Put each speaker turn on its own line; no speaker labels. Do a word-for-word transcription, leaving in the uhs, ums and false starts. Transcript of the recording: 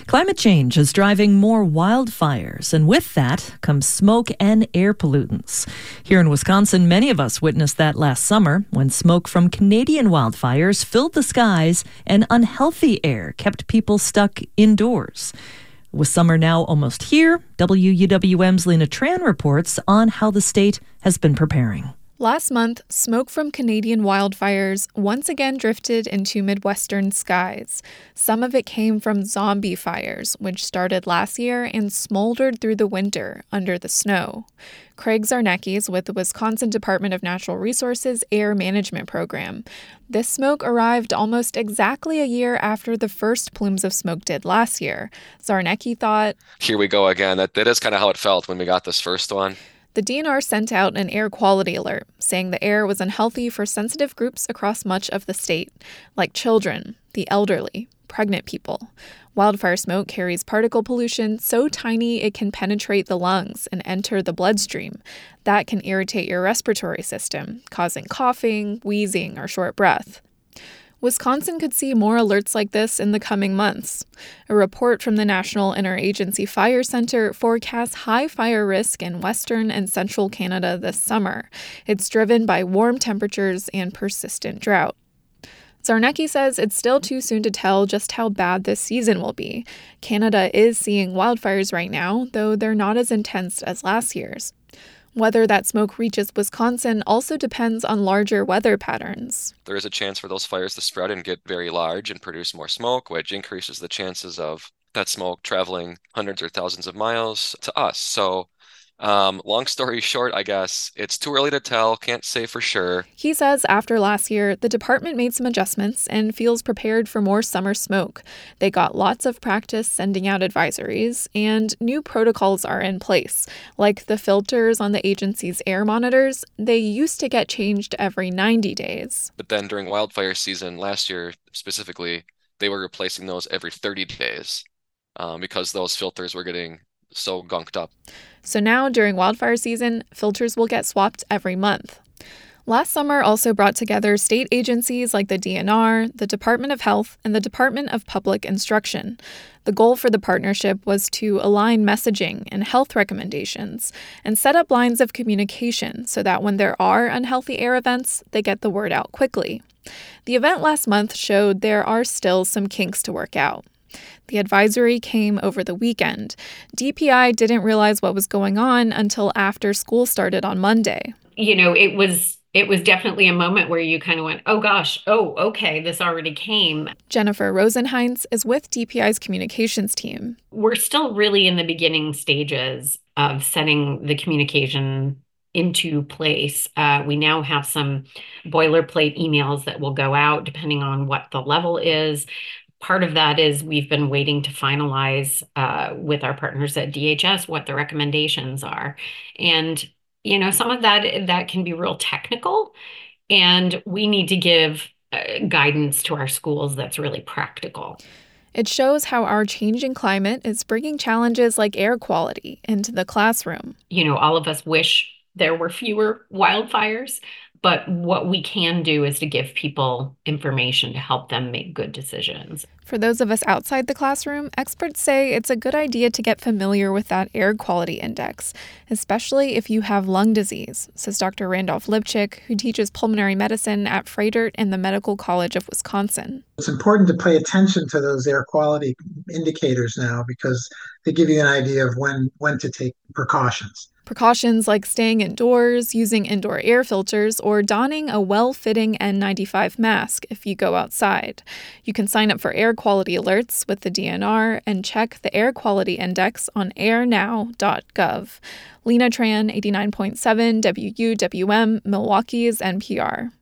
Climate change is driving more wildfires, and with that comes smoke and air pollutants. Here in Wisconsin, many of us witnessed that last summer when smoke from Canadian wildfires filled the skies and unhealthy air kept people stuck indoors. With summer now almost here, W U W M's Lena Tran reports on how the state has been preparing.
Last month, smoke from Canadian wildfires once again drifted into Midwestern skies. Some of it came from zombie fires, which started last year and smoldered through the winter under the snow. Craig Zarnecki's with the Wisconsin Department of Natural Resources Air Management Program. This smoke arrived almost exactly a year after the first plumes of smoke did last year. Zarnecki thought,
"Here we go again. That, that is kind of how it felt when we got this first one."
The D N R sent out an air quality alert, saying the air was unhealthy for sensitive groups across much of the state, like children, the elderly, pregnant people. Wildfire smoke carries particle pollution so tiny it can penetrate the lungs and enter the bloodstream. That can irritate your respiratory system, causing coughing, wheezing, or short breath. Wisconsin could see more alerts like this in the coming months. A report from the National Interagency Fire Center forecasts high fire risk in western and central Canada this summer. It's driven by warm temperatures and persistent drought. Zarnecki says it's still too soon to tell just how bad this season will be. Canada is seeing wildfires right now, though they're not as intense as last year's. Whether that smoke reaches Wisconsin also depends on larger weather patterns.
There is a chance for those fires to spread and get very large and produce more smoke, which increases the chances of that smoke traveling hundreds or thousands of miles to us. So Um, long story short, I guess, it's too early to tell, can't say for sure.
He says after last year, the department made some adjustments and feels prepared for more summer smoke. They got lots of practice sending out advisories, and new protocols are in place. Like the filters on the agency's air monitors, they used to get changed every ninety days.
But then during wildfire season last year specifically, they were replacing those every thirty days um, because those filters were getting so gunked up.
So now, during wildfire season, filters will get swapped every month. Last summer also brought together state agencies like the D N R, the Department of Health, and the Department of Public Instruction. The goal for the partnership was to align messaging and health recommendations and set up lines of communication so that when there are unhealthy air events, they get the word out quickly. The event last month showed there are still some kinks to work out. The advisory came over the weekend. D P I didn't realize what was going on until after school started on Monday.
You know, it was it was definitely a moment where you kind of went, oh gosh, oh, okay, this already came.
Jennifer Rosenheinz is with D P I's communications team.
We're still really in the beginning stages of setting the communication into place. Uh, we now have some boilerplate emails that will go out depending on what the level is. Part of that is we've been waiting to finalize uh, with our partners at D H S what the recommendations are. And, you know, some of that that can be real technical, and we need to give uh, guidance to our schools that's really practical.
It shows how our changing climate is bringing challenges like air quality into the classroom.
You know, all of us wish there were fewer wildfires, but what we can do is to give people information to help them make good decisions.
For those of us outside the classroom, experts say it's a good idea to get familiar with that air quality index, especially if you have lung disease, says Doctor Randolph Lipchick, who teaches pulmonary medicine at Froedtert and the Medical College of Wisconsin.
It's important to pay attention to those air quality indicators now because they give you an idea of when, when to take precautions.
Precautions like staying indoors, using indoor air filters, or donning a well-fitting N ninety-five mask if you go outside. You can sign up for air quality alerts with the D N R and check the air quality index on air now dot gov. Lena Tran, eighty-nine point seven W U W M, Milwaukee's N P R.